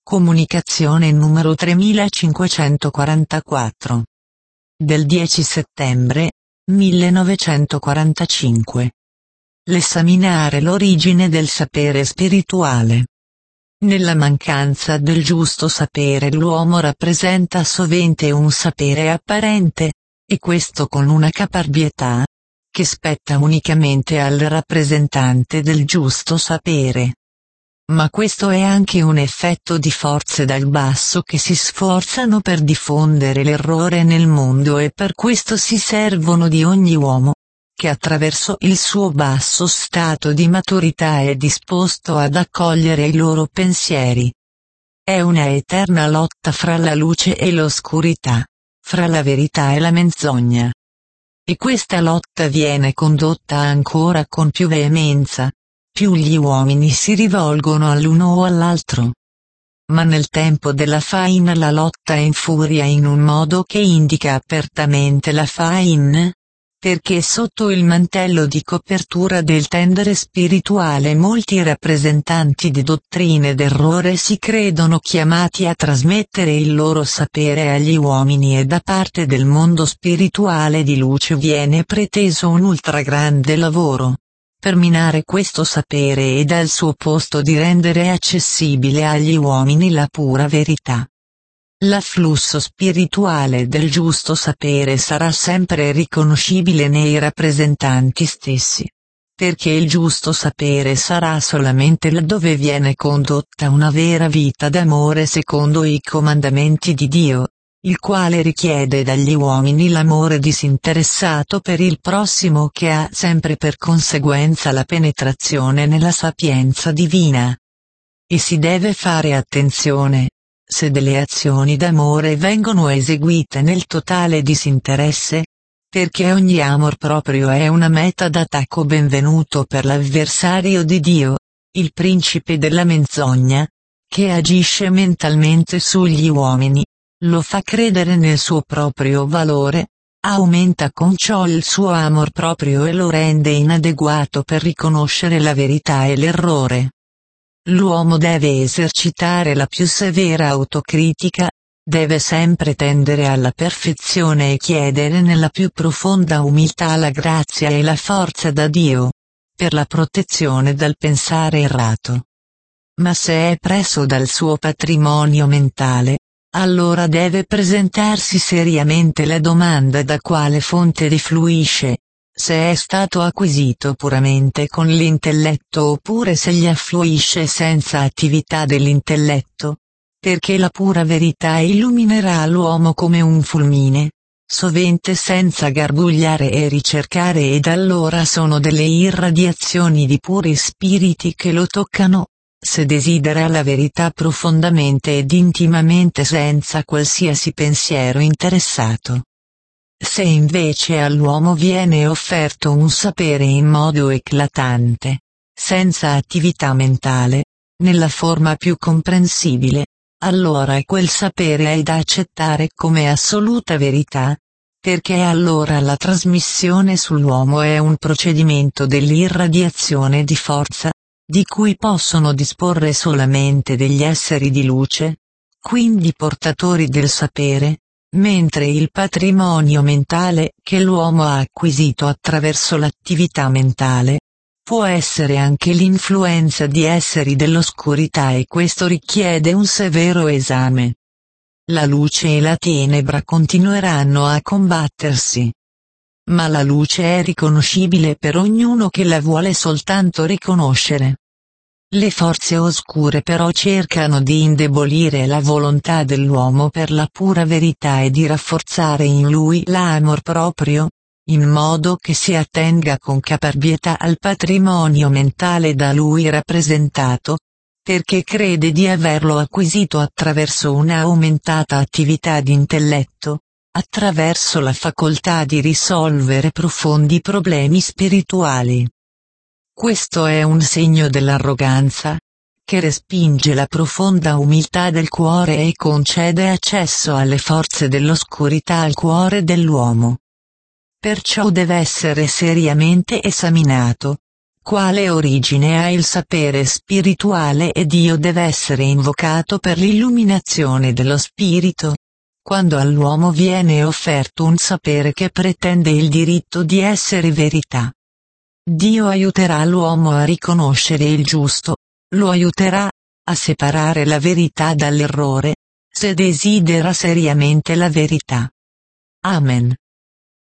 Comunicazione numero 3544. Del 10 settembre 1945. L'esaminare l'origine del sapere spirituale. Nella mancanza del giusto sapere l'uomo rappresenta sovente un sapere apparente, e questo con una caparbietà, che spetta unicamente al rappresentante del giusto sapere. Ma questo è anche un effetto di forze dal basso che si sforzano per diffondere l'errore nel mondo e per questo si servono di ogni uomo, che attraverso il suo basso stato di maturità è disposto ad accogliere i loro pensieri. È una eterna lotta fra la luce e l'oscurità, fra la verità e la menzogna. E questa lotta viene condotta ancora con più veemenza, più gli uomini si rivolgono all'uno o all'altro. Ma nel tempo della faina la lotta infuria in un modo che indica apertamente la faina, perché sotto il mantello di copertura del tendere spirituale molti rappresentanti di dottrine d'errore si credono chiamati a trasmettere il loro sapere agli uomini e da parte del mondo spirituale di luce viene preteso un ultragrande lavoro per minare questo sapere e dal suo posto di rendere accessibile agli uomini la pura verità. L'afflusso spirituale del giusto sapere sarà sempre riconoscibile nei rappresentanti stessi, perché il giusto sapere sarà solamente laddove viene condotta una vera vita d'amore secondo i comandamenti di Dio, il quale richiede dagli uomini l'amore disinteressato per il prossimo che ha sempre per conseguenza la penetrazione nella sapienza divina. E si deve fare attenzione, se delle azioni d'amore vengono eseguite nel totale disinteresse, perché ogni amor proprio è una meta d'attacco benvenuto per l'avversario di Dio, il principe della menzogna, che agisce mentalmente sugli uomini, lo fa credere nel suo proprio valore, aumenta con ciò il suo amor proprio e lo rende inadeguato per riconoscere la verità e l'errore. L'uomo deve esercitare la più severa autocritica, deve sempre tendere alla perfezione e chiedere nella più profonda umiltà la grazia e la forza da Dio, per la protezione dal pensare errato. Ma se è preso dal suo patrimonio mentale, allora deve presentarsi seriamente la domanda da quale fonte rifluisce, se è stato acquisito puramente con l'intelletto oppure se gli affluisce senza attività dell'intelletto, perché la pura verità illuminerà l'uomo come un fulmine, sovente senza garbugliare e ricercare ed allora sono delle irradiazioni di puri spiriti che lo toccano, se desidera la verità profondamente ed intimamente senza qualsiasi pensiero interessato. Se invece all'uomo viene offerto un sapere in modo eclatante, senza attività mentale, nella forma più comprensibile, allora quel sapere è da accettare come assoluta verità, perché allora la trasmissione sull'uomo è un procedimento dell'irradiazione di forza, di cui possono disporre solamente degli esseri di luce, quindi portatori del sapere, mentre il patrimonio mentale che l'uomo ha acquisito attraverso l'attività mentale, può essere anche l'influenza di esseri dell'oscurità e questo richiede un severo esame. La luce e la tenebra continueranno a combattersi. Ma la luce è riconoscibile per ognuno che la vuole soltanto riconoscere. Le forze oscure però cercano di indebolire la volontà dell'uomo per la pura verità e di rafforzare in lui l'amor proprio, in modo che si attenga con caparbietà al patrimonio mentale da lui rappresentato, perché crede di averlo acquisito attraverso una aumentata attività di intelletto, attraverso la facoltà di risolvere profondi problemi spirituali. Questo è un segno dell'arroganza, che respinge la profonda umiltà del cuore e concede accesso alle forze dell'oscurità al cuore dell'uomo. Perciò deve essere seriamente esaminato, quale origine ha il sapere spirituale e Dio deve essere invocato per l'illuminazione dello spirito. Quando all'uomo viene offerto un sapere che pretende il diritto di essere verità, Dio aiuterà l'uomo a riconoscere il giusto, lo aiuterà a separare la verità dall'errore, se desidera seriamente la verità. Amen.